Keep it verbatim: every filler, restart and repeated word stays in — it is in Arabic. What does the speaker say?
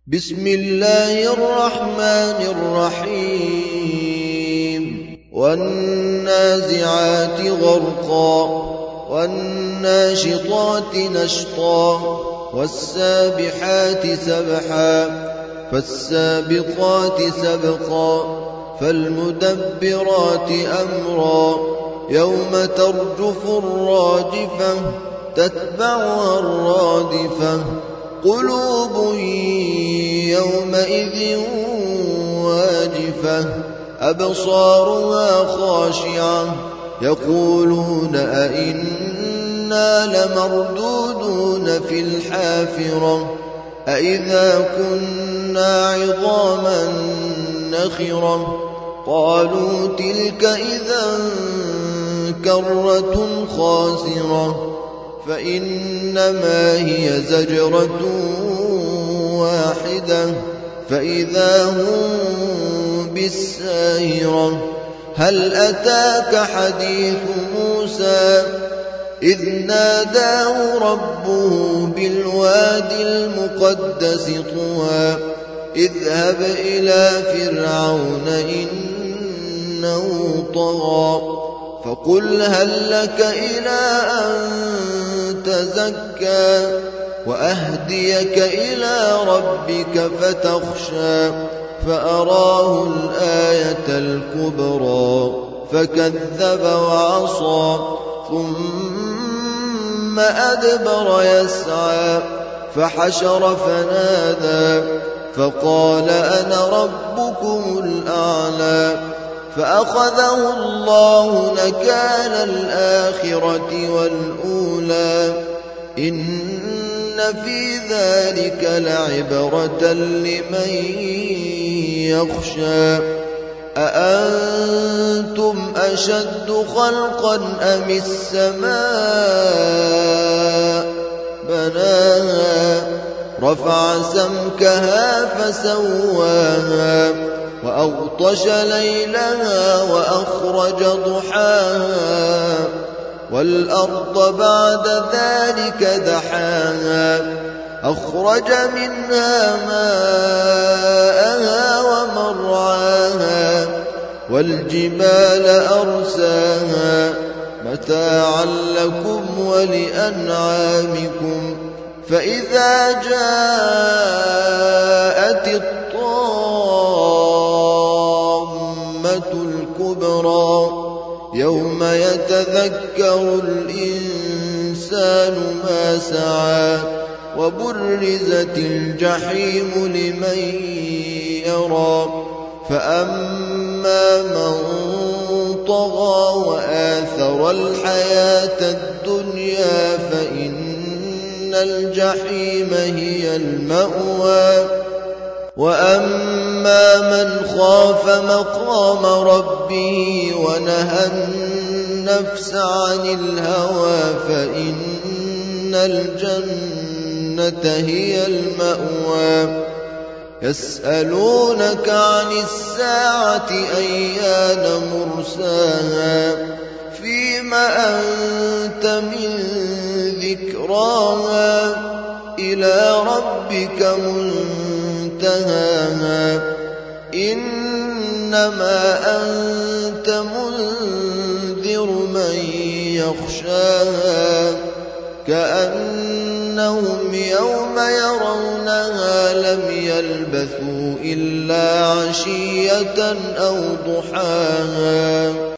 بسم الله الرحمن الرحيم والنازعات غرقا والناشطات نشطا والسابحات سبحا فالسابقات سبقا فالمدبرات أمرا يوم ترجف الراجفة تتبعها الرادفة قلوب يومئذ واجفة أبصارها خاشعة يقولون أئنا لمردودون في الحافرة أئذا كنا عظاما نخرة قالوا تلك إذا كرة خاسرة فإنما هي زجرة واحدة فإذا هم بالساهرة هل أتاك حديث موسى إذ ناداه ربه بالوادي المقدس طوى اذهب إلى فرعون إنه طغى فقل هل لك إلى أن تزكى وأهديك إلى ربك فتخشى فأراه الآية الكبرى فكذب وعصى ثم أدبر يسعى فحشر فنادى فقال أنا ربكم الأعلى فأخذه الله نكال الآخرة والأولى إن في ذلك لعبرة لمن يخشى أأنتم أشد خلقا أم السماء بناها رفع سمكها فسواها وأغطش ليلها وأخرج ضحاها والأرض بعد ذلك دحاها أخرج منها ماءها ومرعاها والجبال أرساها متاعا لكم ولأنعامكم فإذا جاءت الطامة الكبرى يوم يتذكر الإنسان ما سعى وبرزت الجحيم لمن يرى فأما من طغى وآثر الحياة الدنيا فإن الجحيم هي المأوى وأما من خاف مقام ربه ونهى النفس عن الهوى فإن الجنة هي المأوى يسألونك عن الساعة أيان مرساها فيم أنت من ذكراها إلى ربك منتهاها إنما أنت منذر من يخشاها كأنهم يوم يرونها لم يلبثوا إلا عشية أو ضحاها.